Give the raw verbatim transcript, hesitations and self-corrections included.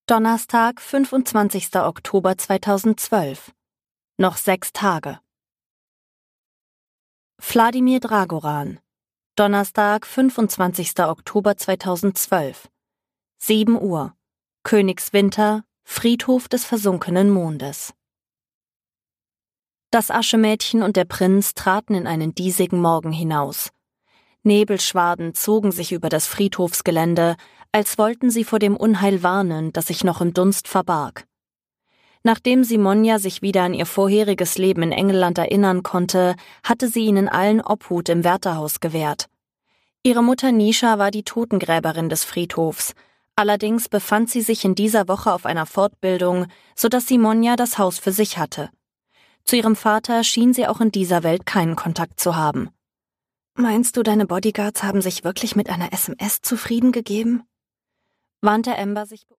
Donnerstag, fünfundzwanzigster Oktober zweitausendzwölf. Noch sechs Tage. Wladimir Dragoran. Donnerstag, fünfundzwanzigster Oktober zweitausendzwölf. sieben Uhr. Königswinter, Friedhof des versunkenen Mondes. Das Aschemädchen und der Prinz traten in einen diesigen Morgen hinaus. Nebelschwaden zogen sich über das Friedhofsgelände, als wollten sie vor dem Unheil warnen, das sich noch im Dunst verbarg. Nachdem Simonja sich wieder an ihr vorheriges Leben in England erinnern konnte, hatte sie ihnen allen Obhut im Wärterhaus gewährt. Ihre Mutter Nisha war die Totengräberin des Friedhofs, allerdings befand sie sich in dieser Woche auf einer Fortbildung, sodass Simonja das Haus für sich hatte. Zu ihrem Vater schien sie auch in dieser Welt keinen Kontakt zu haben. »Meinst du, deine Bodyguards haben sich wirklich mit einer S M S zufrieden gegeben?« wandte Amber sich